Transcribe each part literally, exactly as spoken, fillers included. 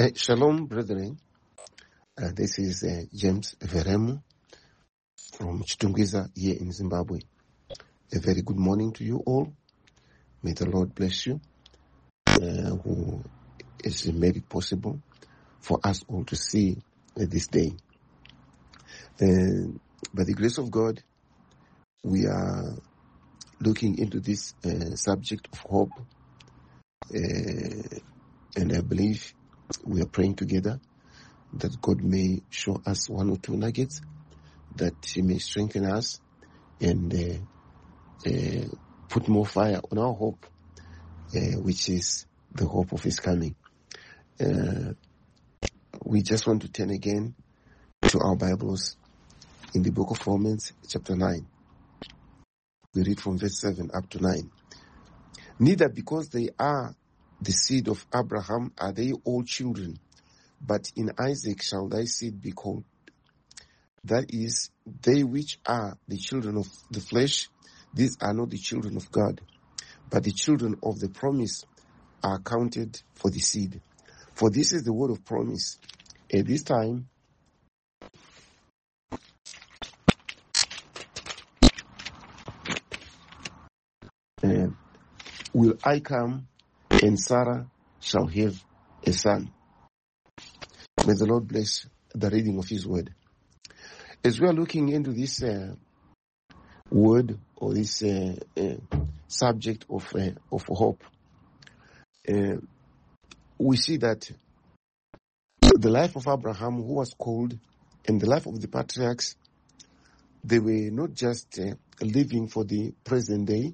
Uh, shalom, brethren. Uh, this is uh, James Veremu from Chitungwiza here in Zimbabwe. A very good morning to you all. May the Lord bless you, uh, who has made it possible for us all to see uh, this day. Uh, by the grace of God, we are looking into this uh, subject of hope, uh, and I believe we are praying together that God may show us one or two nuggets, that He may strengthen us and uh, uh, put more fire on our hope, uh, which is the hope of His coming. Uh, we just want to turn again to our Bibles in the book of Romans, chapter nine. We read from verse seven up to nine. Neither because they are the seed of Abraham are they all children, but in Isaac shall thy seed be called. That is, they which are the children of the flesh, these are not the children of God, but the children of the promise are counted for the seed. For this is the word of promise. At this time, uh, will I come, and Sarah shall have a son. May the Lord bless the reading of His word. As we are looking into this uh, word or this uh, uh, subject of uh, of hope, uh, we see that the life of Abraham, who was called, and the life of the patriarchs, they were not just uh, living for the present day,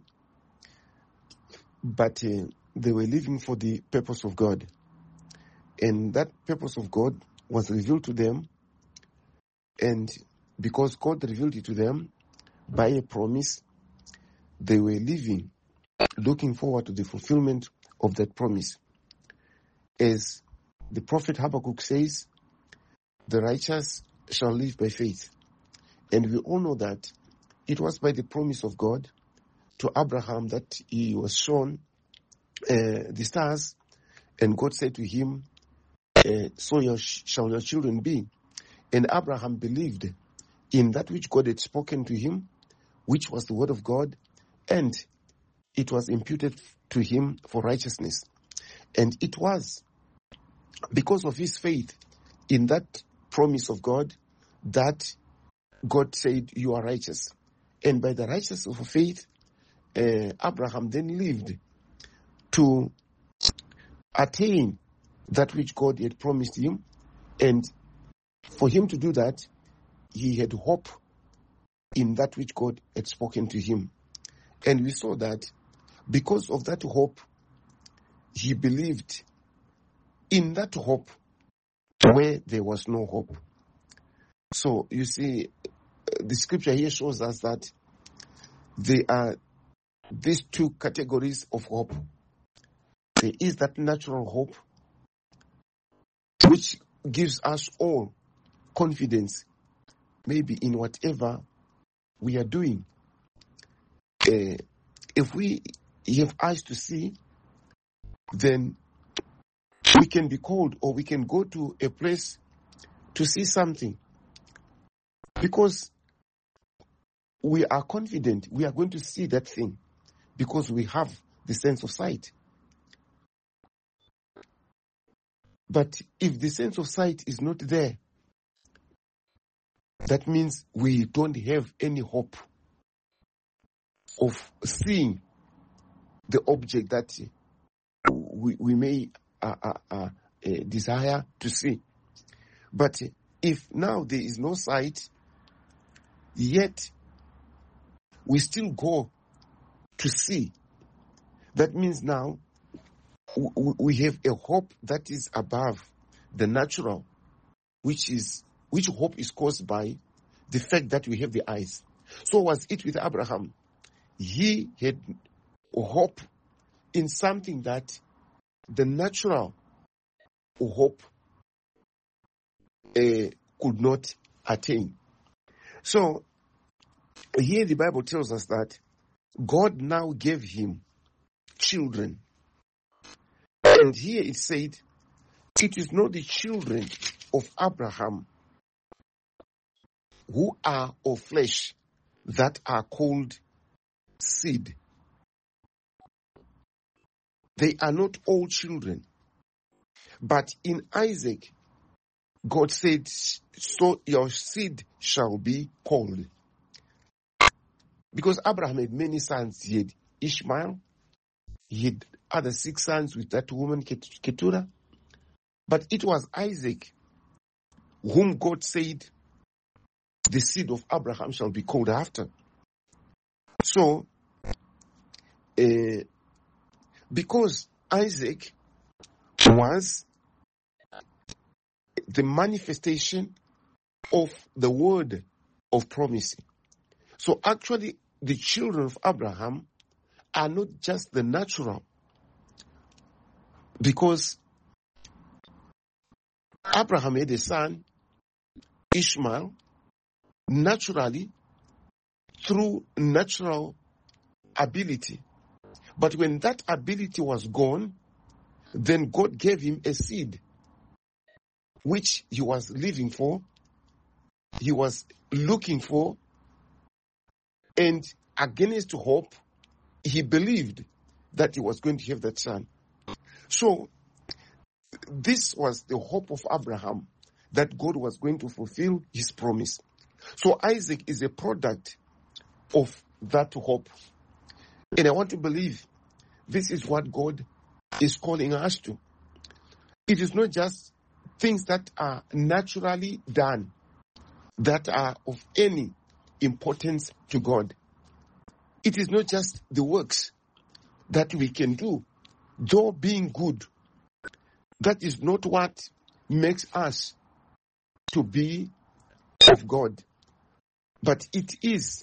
but uh, they were living for the purpose of God. And that purpose of God was revealed to them, and because God revealed it to them by a promise, they were living, looking forward to the fulfillment of that promise. As the prophet Habakkuk says, the righteous shall live by faith. And we all know that it was by the promise of God to Abraham that he was shown uh, the stars, and God said to him, uh, so your sh- shall your children be. And Abraham believed in that which God had spoken to him, which was the word of God, and it was imputed to him for righteousness. And it was because of his faith in that promise of God that God said, you are righteous. And by the righteousness of faith, uh, Abraham then lived to attain that which God had promised him. And for him to do that, he had hope in that which God had spoken to him. And we saw that because of that hope, he believed in that hope where there was no hope. So you see, the scripture here shows us that there are these two categories of hope. There is that natural hope, which gives us all confidence, maybe in whatever we are doing. Uh, if we have eyes to see, then we can be called, or we can go to a place to see something, because we are confident we are going to see that thing, because we have the sense of sight. But if the sense of sight is not there, that means we don't have any hope of seeing the object that we, we may uh, uh, uh, uh, desire to see. But if now there is no sight, yet we still go to see, that means now w- we have a hope that is above the natural, which is which hope is caused by the fact that we have the eyes. So was it with Abraham. He had hope in something that the natural hope uh, could not attain. So here the Bible tells us that God now gave him children. And here it said it is not the children of Abraham who are of flesh that are called seed. They are not all children. But in Isaac, God said, so your seed shall be called. Because Abraham had many sons. He had Ishmael. He had other six sons with that woman, Keturah. But it was Isaac whom God said, the seed of Abraham shall be called after. So, uh, because Isaac was the manifestation of the word of promise. So actually, the children of Abraham are not just the natural, because Abraham had a son, Ishmael, naturally, through natural ability. But when that ability was gone, then God gave him a seed, which he was living for, he was looking for, and against hope, he believed that he was going to have that son. So, this was the hope of Abraham, that God was going to fulfill his promise. So, Isaac is a product of that hope. And I want to believe this is what God is calling us to. It is not just things that are naturally done that are of any importance to God. It is not just the works that we can do, though being good. That is not what makes us to be of God. But it is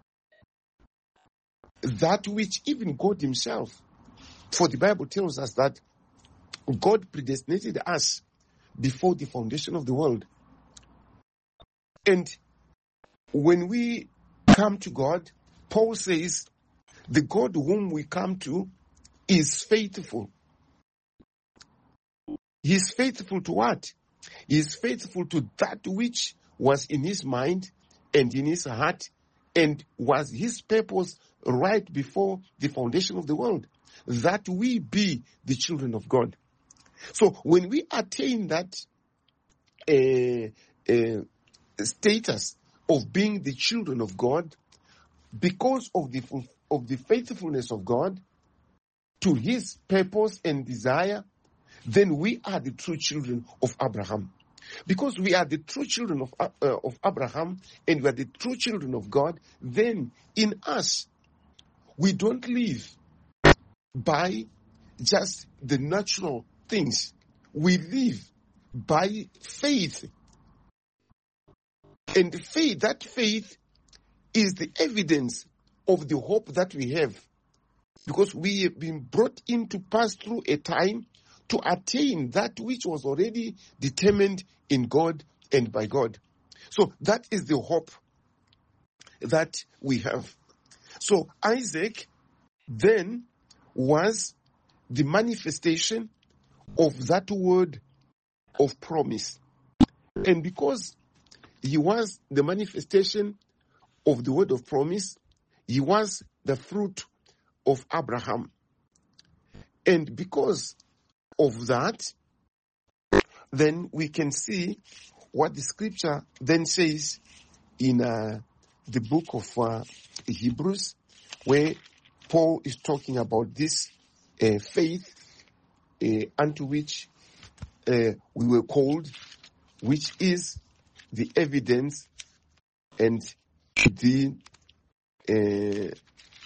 that which even God himself, for the Bible tells us that God predestinated us before the foundation of the world. And when we come to God, Paul says, the God whom we come to is faithful. He is faithful to what? He is faithful to that which was in his mind and in his heart and was his purpose right before the foundation of the world, that we be the children of God. So when we attain that uh, uh, status of being the children of God, because of the of the faithfulness of God to his purpose and desire, then we are the true children of Abraham. Because we are the true children of, uh, of Abraham and we are the true children of God, then in us, we don't live by just the natural things. We live by faith. And faith, that faith is the evidence of the hope that we have. Because we have been brought in to pass through a time to attain that which was already determined in God and by God. So that is the hope that we have. So Isaac then was the manifestation of that word of promise. And because he was the manifestation of the word of promise, he was the fruit of Abraham. And because of that, then we can see what the scripture then says in uh, the book of uh, Hebrews, where Paul is talking about this uh, faith uh, unto which uh, we were called, which is the evidence and the uh,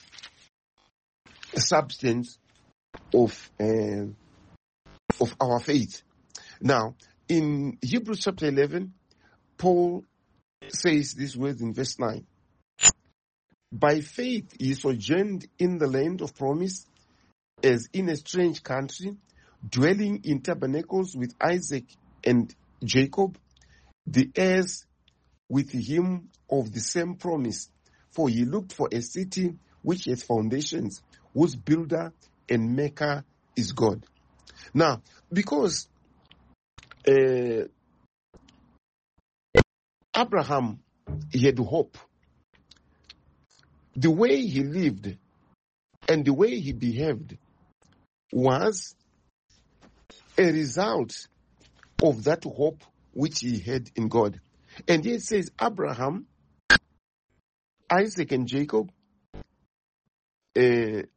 substance of uh, of our faith. Now, in Hebrews chapter eleven, Paul says these words in verse nine. By faith he sojourned in the land of promise, as in a strange country, dwelling in tabernacles with Isaac and Jacob, the heirs with him of the same promise. For he looked for a city which has foundations, whose builder and maker is God. Now, because uh, Abraham, he had hope. The way he lived and the way he behaved was a result of that hope which he had in God. And here it says Abraham, Isaac, and Jacob, uh,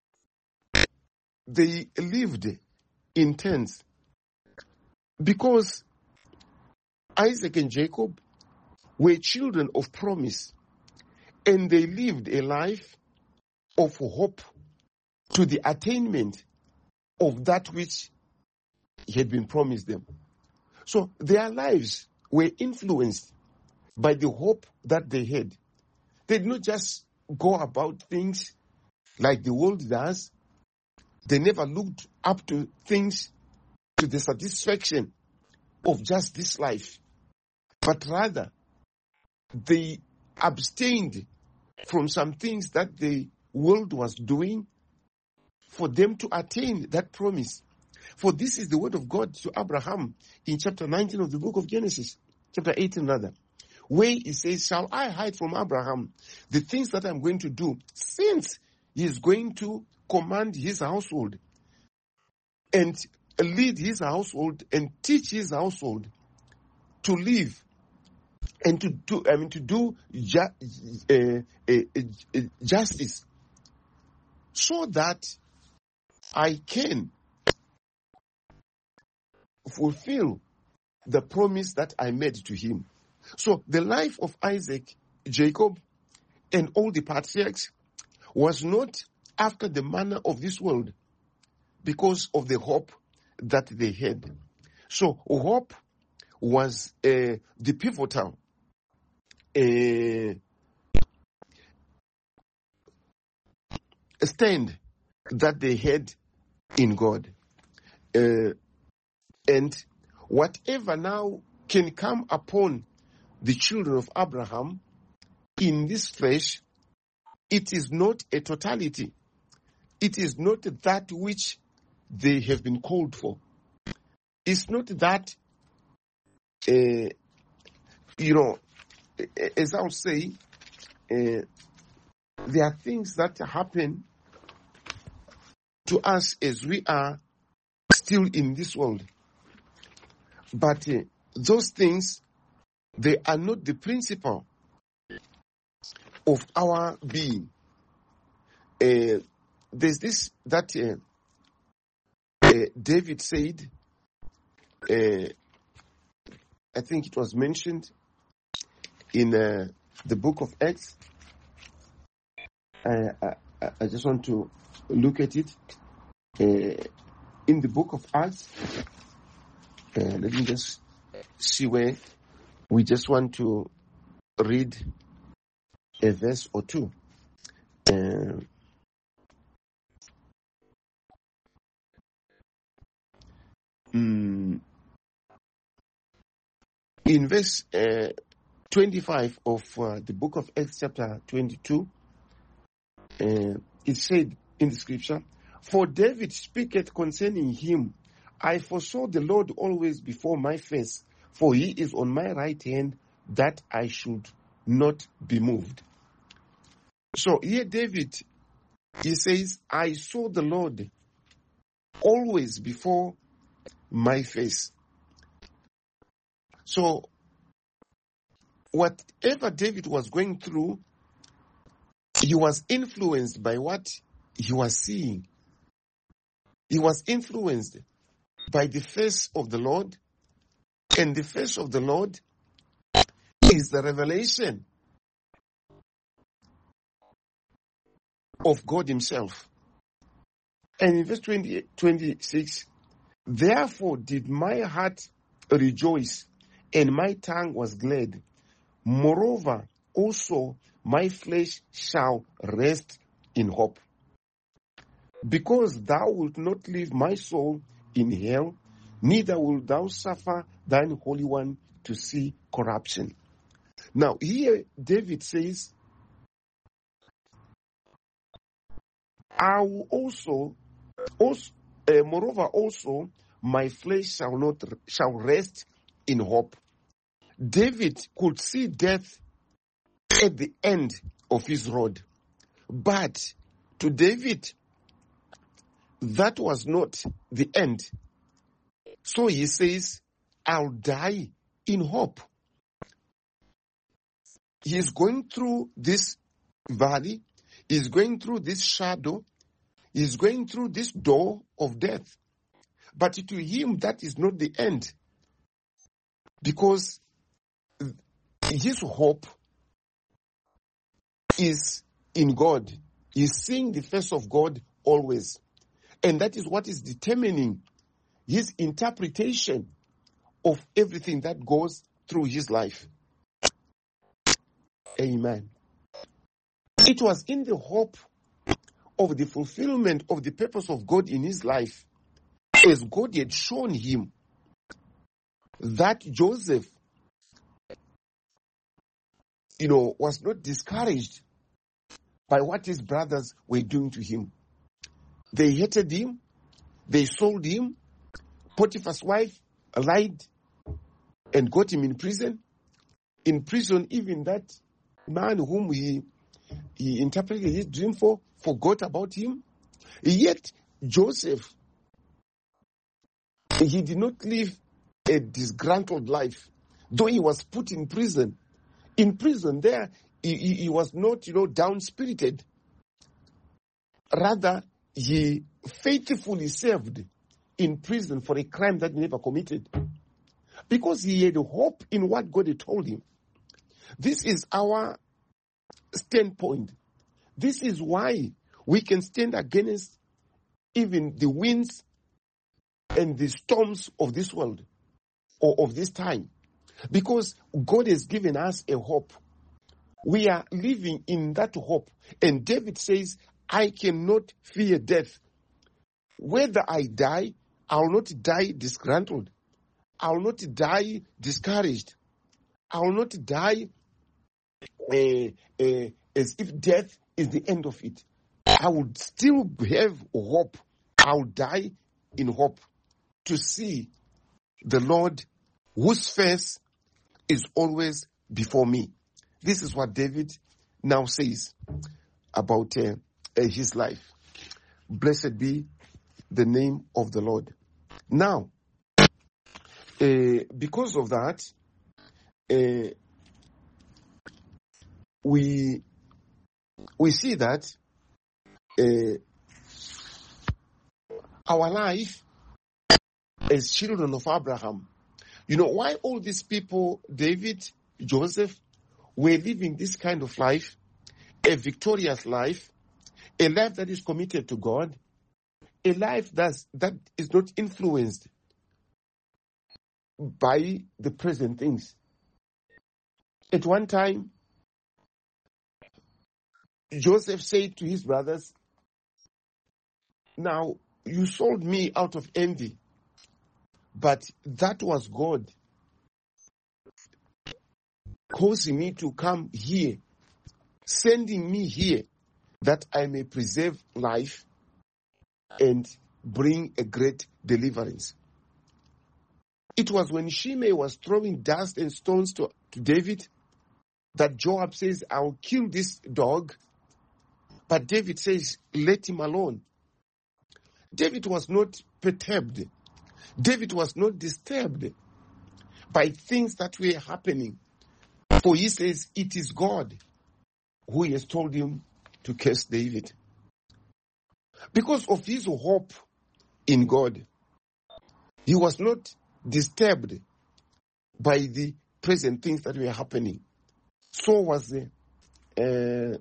they lived in tents because Isaac and Jacob were children of promise, and they lived a life of hope to the attainment of that which had been promised them. So their lives were influenced by the hope that they had. They did not just go about things like the world does. They never looked up to things to the satisfaction of just this life, but rather they abstained from some things that the world was doing for them to attain that promise. For this is the word of God to Abraham in chapter nineteen of the book of Genesis, chapter eighteen rather, where he says, shall I hide from Abraham the things that I'm going to do, since he is going to command his household and lead his household and teach his household to live and to do, I mean, to do ju- uh, uh, uh, justice, so that I can fulfill the promise that I made to him. So the life of Isaac, Jacob, and all the patriarchs was not after the manner of this world, because of the hope that they had. So hope was uh, the pivotal uh, stand that they had in God. Uh, and whatever now can come upon the children of Abraham in this flesh, it is not a totality. It is not that which they have been called for. It's not that, uh, you know, as I'll say, uh, there are things that happen to us as we are still in this world. But uh, those things, they are not the principle of our being. Uh, there's this that uh, uh, David said, uh, I think it was mentioned in uh, the book of Acts. Uh, I, I just want to look at it. Uh, in the book of Acts, uh, let me just see where we just want to read a verse or two. Uh, mm, in verse uh, twenty-five of uh, the book of Acts, chapter twenty-two, uh, it said in the scripture, for David speaketh concerning him, I foresaw the Lord always before my face, for he is on my right hand, that I should not be moved. So here David, he says, I saw the Lord always before my face. So whatever David was going through, he was influenced by what he was seeing. He was influenced by the face of the Lord, and the face of the Lord is the revelation of God himself. And in verse twenty, twenty-six, therefore did my heart rejoice, and my tongue was glad. Moreover, also my flesh shall rest in hope. Because thou wilt not leave my soul in hell, neither wilt thou suffer thine Holy One to see corruption. Now here David says, I will also, also uh, moreover also, my flesh shall not shall rest in hope. David could see death at the end of his road. But to David, that was not the end. So he says, I'll die in hope. He's going through this valley. He's going through this shadow. He's going through this door of death. But to him, that is not the end. Because his hope is in God. He's seeing the face of God always. And that is what is determining his interpretation of everything that goes through his life. Amen. It was in the hope of the fulfillment of the purpose of God in his life, as God had shown him, that Joseph, you know, was not discouraged by what his brothers were doing to him. They hated him. They sold him. Potiphar's wife lied and got him in prison. In prison, even that man whom he, he interpreted his dream for forgot about him. Yet Joseph, he did not live a disgruntled life, though he was put in prison. In prison there, he, he, he was not, you know, down-spirited. Rather, he faithfully served in prison for a crime that he never committed, because he had hope in what God had told him. This is our standpoint. This is why we can stand against even the winds and the storms of this world or of this time, because God has given us a hope. We are living in that hope. And David says, I cannot fear death. Whether I die, I will not die disgruntled. I will not die discouraged. I will not die uh, uh, as if death is the end of it. I would still have hope. I will die in hope to see the Lord, whose face is always before me. This is what David now says about uh, uh, his life. Blessed be the name of the Lord. Now, uh, because of that, uh, we we see that uh, our life as children of Abraham, you know, why all these people, David, Joseph, were living this kind of life, a victorious life, a life that is committed to God, a life that's, that is not influenced by the present things. At one time, Joseph said to his brothers, now, you sold me out of envy, but that was God causing me to come here, sending me here, that I may preserve life and bring a great deliverance. It was when Shimei was throwing dust and stones to, to David that Joab says, I'll kill this dog. But David says, let him alone. David was not perturbed. David was not disturbed by things that were happening. For he says, it is God who has told him to curse David. Because of his hope in God, he was not disturbed by the present things that were happening. So was uh,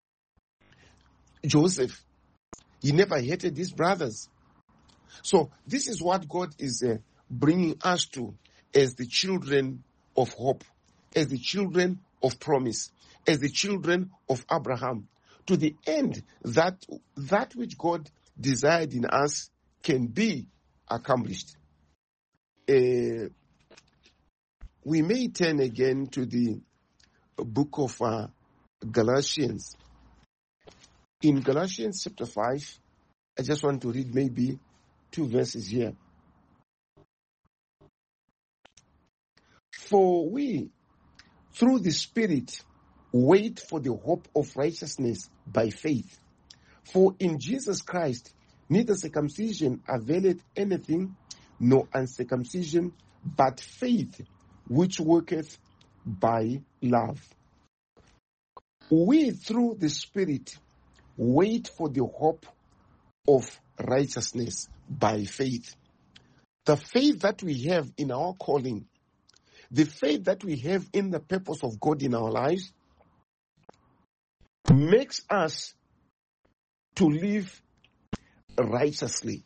Joseph. He never hated his brothers. So this is what God is uh, bringing us to as the children of hope, as the children of promise, as the children of Abraham, to the end that that which God desired in us can be accomplished. Uh, we may turn again to the book of uh, Galatians. In Galatians chapter five, I just want to read maybe two verses here. For we, through the Spirit, wait for the hope of righteousness by faith. For in Jesus Christ, neither circumcision availeth anything, nor uncircumcision, but faith which worketh by love. We, through the Spirit, wait for the hope of righteousness by faith. The faith that we have in our calling, the faith that we have in the purpose of God in our lives, makes us to live righteously.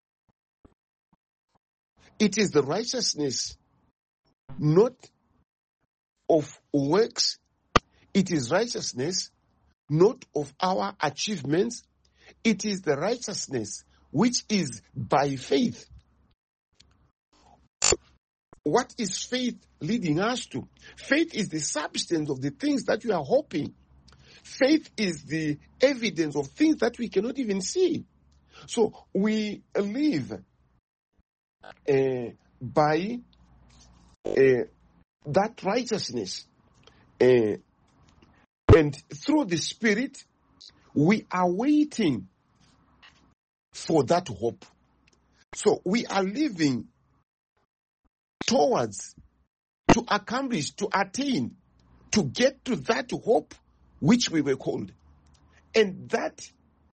It is the righteousness not of works. It is righteousness not of our achievements. It is the righteousness which is by faith. What is faith leading us to? Faith is the substance of the things that we are hoping. Faith is the evidence of things that we cannot even see. So we live uh, by uh, that righteousness. Uh, and through the Spirit, we are waiting for that hope. So we are living towards, to accomplish, to attain, to get to that hope which we were called. And that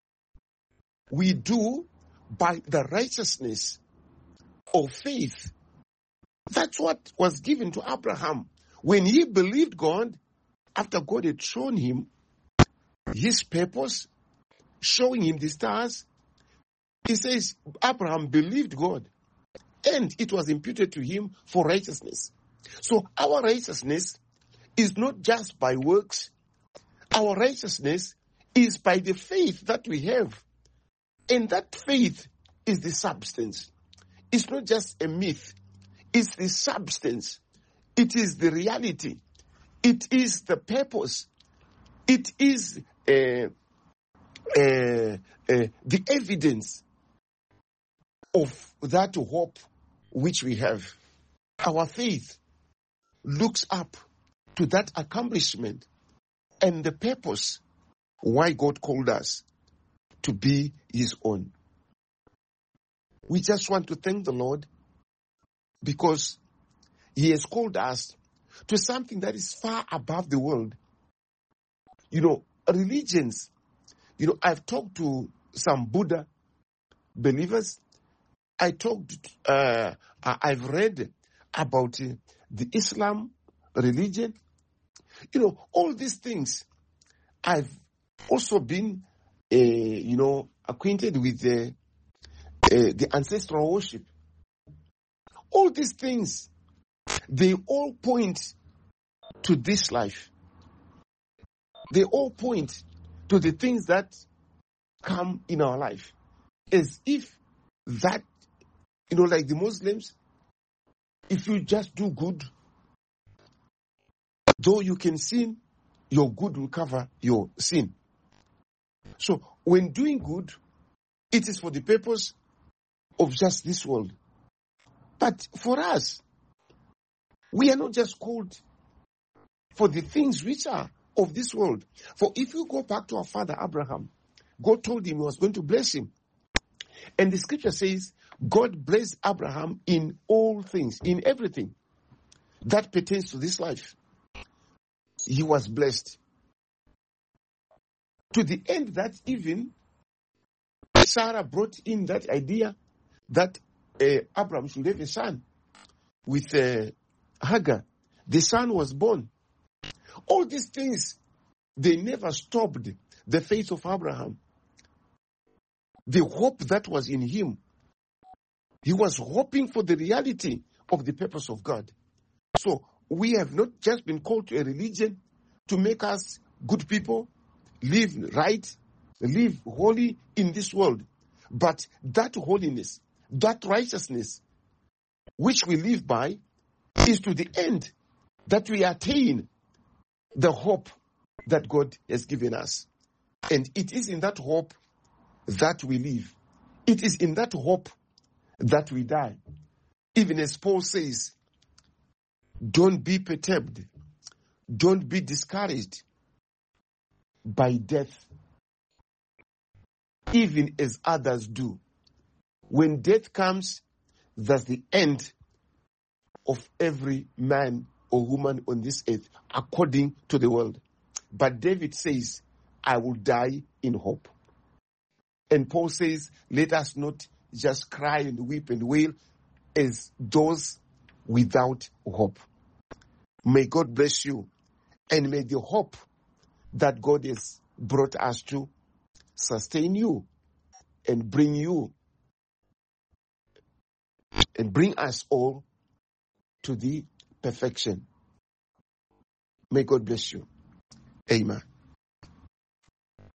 we do by the righteousness of faith. That's what was given to Abraham. When he believed God, after God had shown him his purpose, showing him the stars, he says, Abraham believed God, and it was imputed to him for righteousness. So our righteousness is not just by works. Our righteousness is by the faith that we have. And that faith is the substance. It's not just a myth. It's the substance. It is the reality. It is the purpose. It is uh, uh, uh, the evidence of that hope which we have. Our faith looks up to that accomplishment and the purpose why God called us to be his own. We just want to thank the Lord because he has called us to something that is far above the world. You know, religions, you know, I've talked to some Buddha believers. I talked, uh, I've read about uh, the Islam religion. You know, all these things. I've also been, uh, you know, acquainted with the, uh, the ancestral worship. All these things, they all point to this life. They all point to the things that come in our life. As if that, you know, like the Muslims, if you just do good, though you can sin, your good will cover your sin. So when doing good, it is for the purpose of just this world. But for us, we are not just called for the things which are of this world. For if you go back to our father Abraham, God told him he was going to bless him. And the scripture says, God blessed Abraham in all things, in everything that pertains to this life. He was blessed. To the end that even Sarah brought in that idea that uh, Abraham should have a son with uh, Hagar. The son was born. All these things, they never stopped the faith of Abraham. The hope that was in him. He was hoping for the reality of the purpose of God. So we have not just been called to a religion to make us good people, live right, live holy in this world. But that holiness, that righteousness, which we live by, is to the end that we attain the hope that God has given us. And it is in that hope that we live. It is in that hope that we die. Even as Paul says, Don't be perturbed. Don't be discouraged by death, even as others do. When death comes, that's the end of every man or woman on this earth, according to the world. But David says, I will die in hope. And Paul says, let us not just cry and weep and wail as those without hope. May God bless you, and may the hope that God has brought us to sustain you and bring you and bring us all to the perfection. May God bless you. Amen.